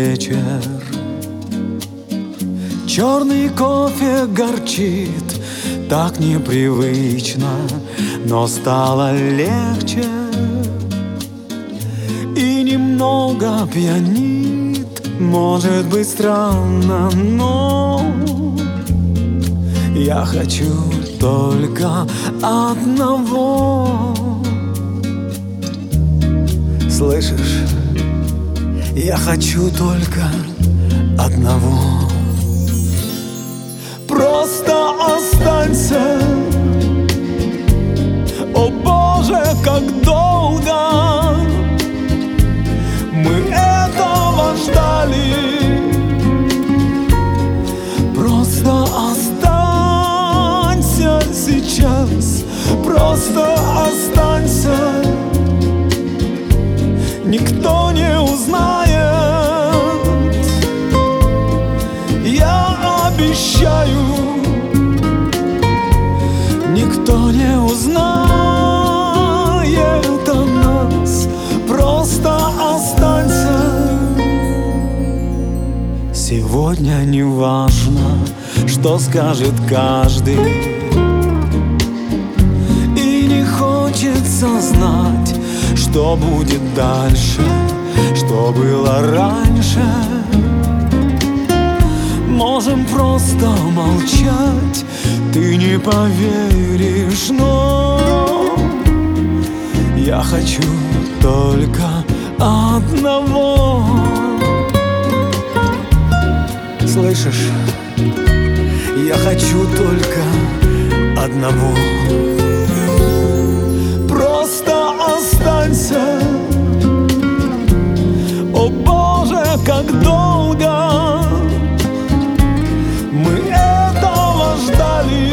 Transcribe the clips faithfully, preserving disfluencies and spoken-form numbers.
вечер. Черный кофе горчит так непривычно, но стало легче и немного пьянит. Может быть странно, но я хочу только одного. Слышишь? Я хочу только одного. Просто останься. О Боже, как долго мы этого ждали. Просто останься сейчас. Просто останься. Никто не узнает. Я обещаю. Никто не узнает о нас. Просто останься. Сегодня не важно, что скажет каждый, и не хочется знать, что будет дальше, что было раньше. Можем просто молчать, ты не поверишь, но я хочу только одного. Слышишь? Я хочу только одного. Просто останься. О Боже, как долго мы этого ждали.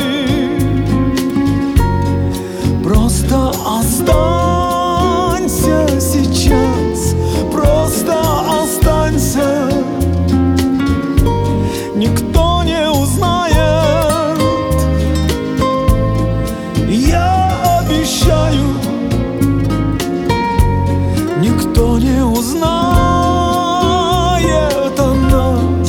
Просто останься сейчас. Просто останься. Никто не узнает. Я обещаю. Никто не узнает о нас.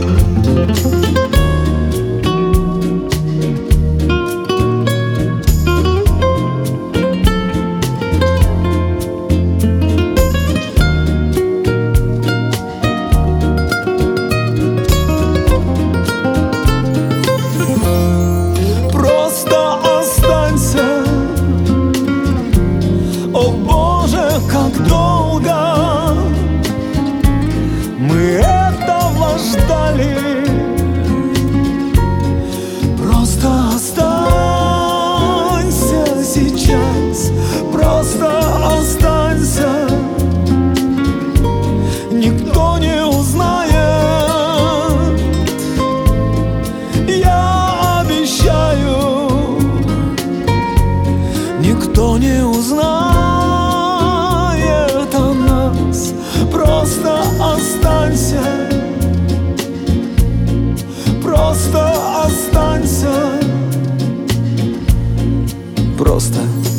Просто останься. О Боже, как долго мы этого ждали. Просто останься сейчас. Просто останься. Никто не узнает. Я обещаю. Никто не узнает о нас. Просто останься. Просто останься. Просто